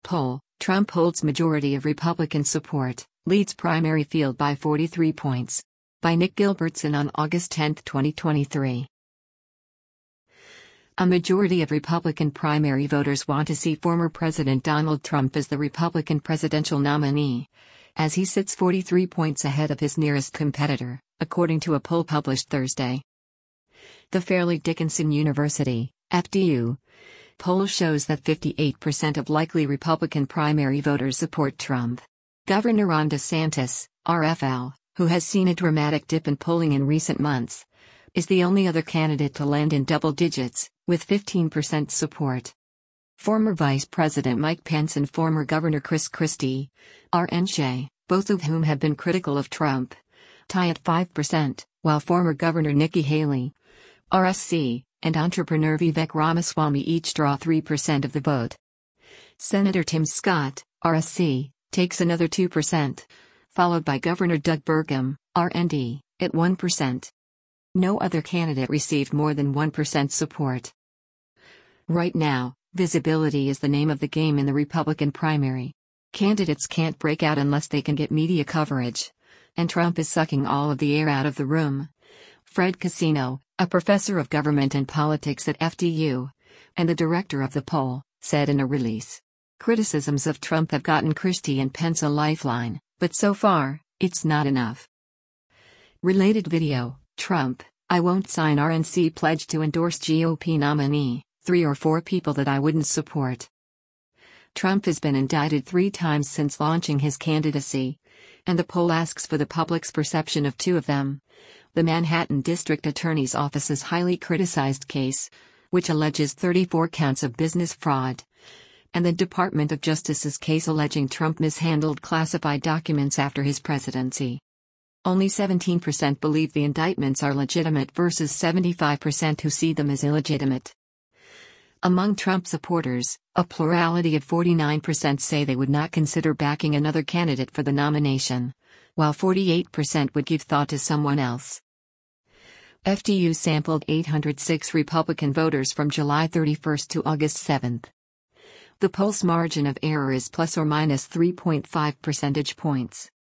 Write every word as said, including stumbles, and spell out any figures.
Poll: Trump holds majority of Republican support, leads primary field by forty-three points. By Nick Gilbertson on August tenth, twenty twenty-three. A majority of Republican primary voters want to see former President Donald Trump as the Republican presidential nominee, as he sits forty-three points ahead of his nearest competitor, according to a poll published Thursday. The Fairleigh Dickinson University, F D U, poll shows that fifty-eight percent of likely Republican primary voters support Trump. Governor Ron DeSantis, R F L, who has seen a dramatic dip in polling in recent months, is the only other candidate to land in double digits, with fifteen percent support. Former Vice President Mike Pence and former Governor Chris Christie, R N Shea, both of whom have been critical of Trump, tie at five percent, while former Governor Nikki Haley, R S C, and entrepreneur Vivek Ramaswamy each draw three percent of the vote. Senator Tim Scott, R S C, takes another two percent, followed by Governor Doug Burgum, R N D, at one percent. No other candidate received more than one percent support. Right now, visibility is the name of the game in the Republican primary. Candidates can't break out unless they can get media coverage, and Trump is sucking all of the air out of the room. Fred Casino, a professor of government and politics at F D U, and the director of the poll, said in a release. Criticisms of Trump have gotten Christie and Pence a lifeline, but so far, it's not enough. Related video: Trump, I won't sign R N C pledge to endorse G O P nominee, three or four people that I wouldn't support. Trump has been indicted three times since launching his candidacy, and the poll asks for the public's perception of two of them. The Manhattan District Attorney's Office's highly criticized case, which alleges thirty-four counts of business fraud, and the Department of Justice's case alleging Trump mishandled classified documents after his presidency. Only seventeen percent believe the indictments are legitimate versus seventy-five percent who see them as illegitimate. Among Trump supporters, a plurality of forty-nine percent say they would not consider backing another candidate for the nomination, while forty-eight percent would give thought to someone else. F D U sampled eight hundred six Republican voters from July thirty-first to August seventh. The poll's margin of error is plus or minus three point five percentage points.